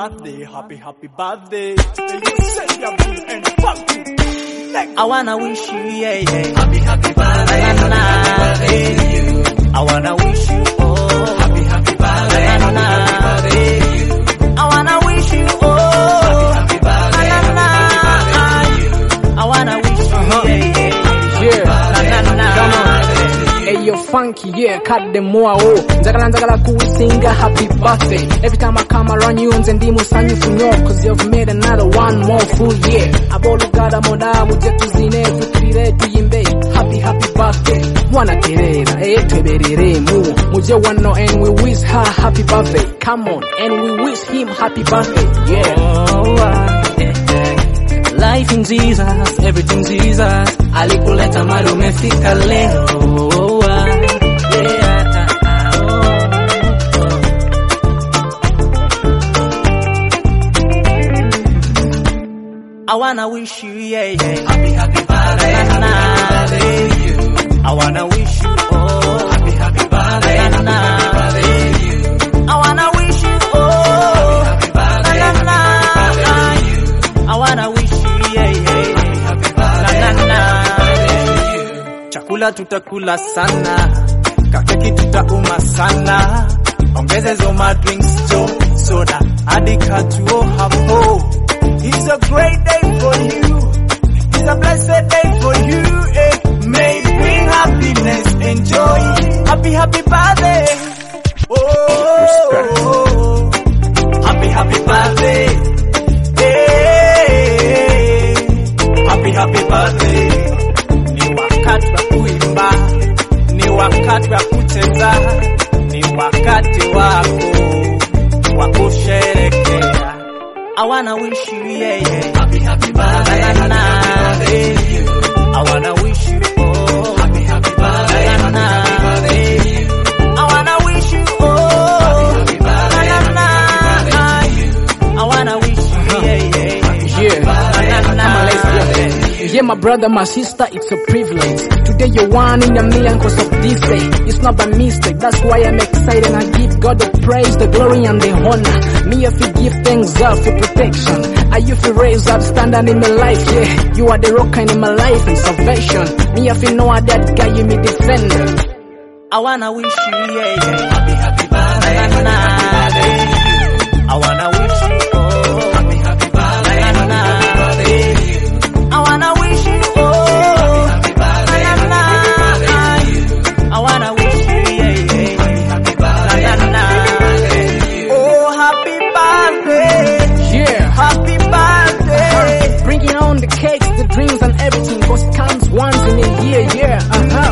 birthday, happy birthday. You say you're big and funky. I wanna wish you, yeah, yeah. Happy birthday, happy birthday to you. I wanna wish you, oh. Happy birthday, happy birthday to you. I wanna wish you, oh. Happy birthday, happy birthday to you. I wanna wish you, yeah, yeah. Come on. Hey, you're funky, yeah, cut them more, oh. Nzagala kuisinga happy birthday. Every time I come around you, nzendimu sanyu funyo, cause you've made another one more full year. Abolu gada moda, mujetu zine, fikire tuyimbe. Happy birthday. Mwana terera, tweberere mu. Muje wano and we wish her happy birthday. Come on, and we wish him happy birthday, yeah. Life in Jesus, everything Jesus. Alikuleta mali umefika leo. I wanna wish you, yeah, yeah. Happy birthday, happy birthday to you. I wanna wish you, oh. Happy birthday, happy birthday to you. I wanna wish you, oh. Happy birthday, happy birthday to you. I wanna wish you, yeah, yeah. Happy birthday to you. Chakula tutakula sana, kakeki tutauma sana. Ongeze zoma drinks, soda, hadi katuo hapo. It's a great day for you. It's a blessed day for you. May it bring happiness and joy. Happy birthday. Oh, happy birthday. Hey, happy birthday. Ni wakati wa kuimba, ni wakati wa kucheza, ni wakati wako wa kusherehekea. I wanna wish you, yeah, yeah. Happy birthday, happy birthday to you. I wanna wish you, oh. Happy birthday, happy birthday to you. I wanna wish you, oh. Happy birthday, happy birthday to you. I wanna wish you, yeah, yeah. Yeah. Yeah, my brother, my sister, it's a privilege. Today you're one in a million cause of this day. It's not by mistake, that's why I'm excited. I give God the praise, the glory and the honor. Me if you give thanks God for protection. I you feel raised up, standing in my life, yeah. You are the rock in my life and salvation. Me if you know that guy, you me defender. I wanna wish you, yeah, yeah. Happy birthday, happy birthday to you. I wanna wish you, oh. Happy birthday, happy birthday to you. I wanna wish you, oh. Happy birthday, happy birthday to you. I wanna wish you, yeah, yeah. Happy birthday to you. Oh, happy birthday. Yeah. Happy birthday. Bringing on the cakes, the drinks and everything, cause it comes once in a year, yeah.